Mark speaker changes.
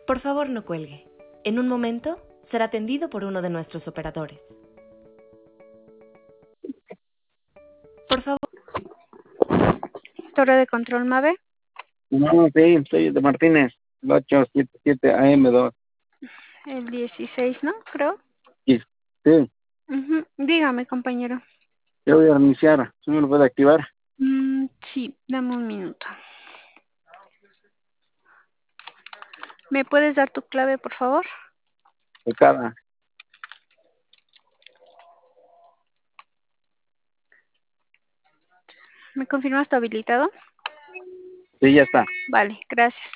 Speaker 1: Por favor, no cuelgue. En un momento será atendido por uno de nuestros operadores. Por favor.
Speaker 2: Torre de control Mave.
Speaker 3: No, sí, soy de Martínez, el 877 AM2.
Speaker 2: El 16, ¿no? Creo.
Speaker 3: Sí, sí,
Speaker 2: Dígame, compañero.
Speaker 3: yo voy a reiniciar, ¿sí me lo puede activar?
Speaker 2: Sí, dame un minuto. ¿Me puedes dar tu clave, por favor?
Speaker 3: De cada.
Speaker 2: ¿Me confirmas tu habilitado?
Speaker 3: Sí, ya está.
Speaker 2: Vale, gracias.